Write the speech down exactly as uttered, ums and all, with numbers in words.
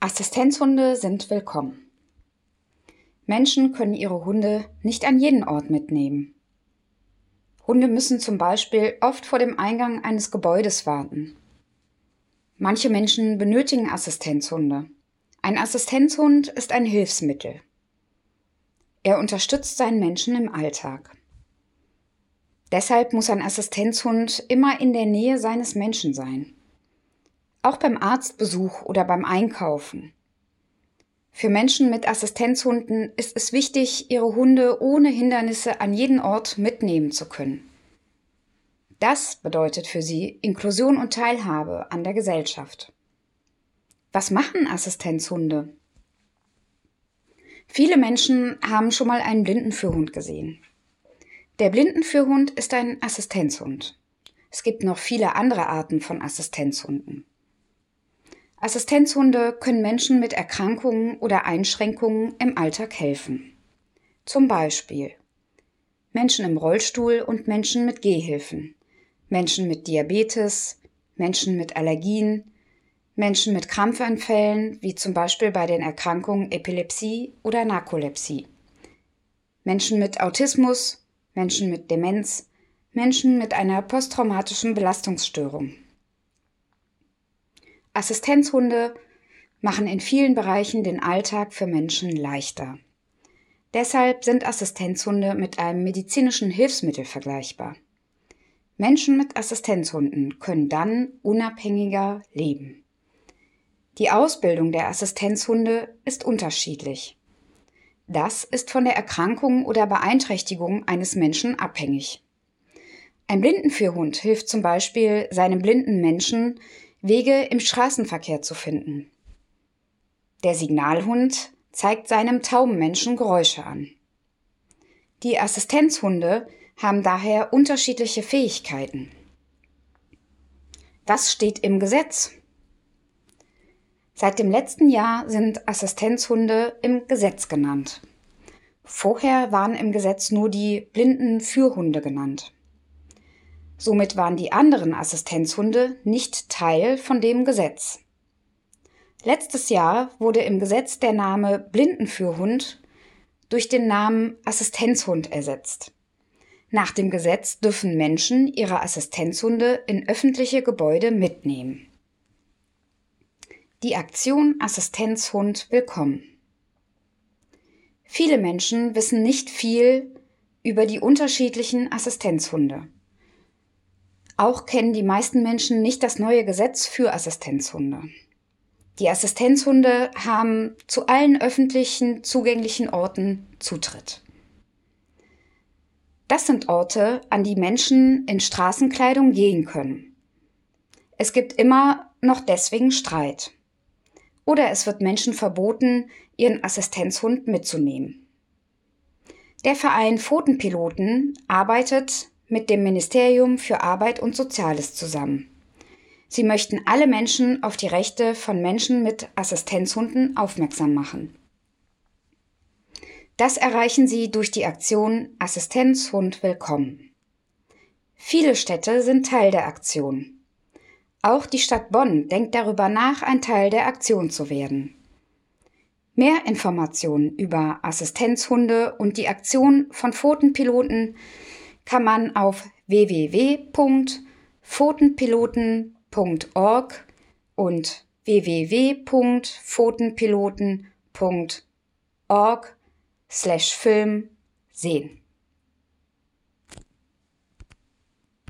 Assistenzhunde sind willkommen. Menschen können ihre Hunde nicht an jeden Ort mitnehmen. Hunde müssen zum Beispiel oft vor dem Eingang eines Gebäudes warten. Manche Menschen benötigen Assistenzhunde. Ein Assistenzhund ist ein Hilfsmittel. Er unterstützt seinen Menschen im Alltag. Deshalb muss ein Assistenzhund immer in der Nähe seines Menschen sein. Auch beim Arztbesuch oder beim Einkaufen. Für Menschen mit Assistenzhunden ist es wichtig, ihre Hunde ohne Hindernisse an jeden Ort mitnehmen zu können. Das bedeutet für sie Inklusion und Teilhabe an der Gesellschaft. Was machen Assistenzhunde? Viele Menschen haben schon mal einen Blindenführhund gesehen. Der Blindenführhund ist ein Assistenzhund. Es gibt noch viele andere Arten von Assistenzhunden. Assistenzhunde können Menschen mit Erkrankungen oder Einschränkungen im Alltag helfen. Zum Beispiel Menschen im Rollstuhl und Menschen mit Gehhilfen, Menschen mit Diabetes, Menschen mit Allergien, Menschen mit Krampfanfällen, wie zum Beispiel bei den Erkrankungen Epilepsie oder Narkolepsie, Menschen mit Autismus, Menschen mit Demenz, Menschen mit einer posttraumatischen Belastungsstörung. Assistenzhunde machen in vielen Bereichen den Alltag für Menschen leichter. Deshalb sind Assistenzhunde mit einem medizinischen Hilfsmittel vergleichbar. Menschen mit Assistenzhunden können dann unabhängiger leben. Die Ausbildung der Assistenzhunde ist unterschiedlich. Das ist von der Erkrankung oder Beeinträchtigung eines Menschen abhängig. Ein Blindenführhund hilft zum Beispiel seinem blinden Menschen, Wege im Straßenverkehr zu finden. Der Signalhund zeigt seinem tauben Menschen Geräusche an. Die Assistenzhunde haben daher unterschiedliche Fähigkeiten. Was steht im Gesetz? Seit dem letzten Jahr sind Assistenzhunde im Gesetz genannt. Vorher waren im Gesetz nur die Blindenführhunde genannt. Somit waren die anderen Assistenzhunde nicht Teil von dem Gesetz. Letztes Jahr wurde im Gesetz der Name Blindenführhund durch den Namen Assistenzhund ersetzt. Nach dem Gesetz dürfen Menschen ihre Assistenzhunde in öffentliche Gebäude mitnehmen. Die Aktion Assistenzhund willkommen. Viele Menschen wissen nicht viel über die unterschiedlichen Assistenzhunde. Auch kennen die meisten Menschen nicht das neue Gesetz für Assistenzhunde. Die Assistenzhunde haben zu allen öffentlichen zugänglichen Orten Zutritt. Das sind Orte, an die Menschen in Straßenkleidung gehen können. Es gibt immer noch deswegen Streit. Oder es wird Menschen verboten, ihren Assistenzhund mitzunehmen. Der Verein Pfotenpiloten arbeitet mit dem Ministerium für Arbeit und Soziales zusammen. Sie möchten alle Menschen auf die Rechte von Menschen mit Assistenzhunden aufmerksam machen. Das erreichen sie durch die Aktion Assistenzhund willkommen. Viele Städte sind Teil der Aktion. Auch die Stadt Bonn denkt darüber nach, ein Teil der Aktion zu werden. Mehr Informationen über Assistenzhunde und die Aktion von Pfotenpiloten kann man auf w w w punkt pfotenpiloten punkt org und w w w punkt pfotenpiloten punkt org slash film sehen.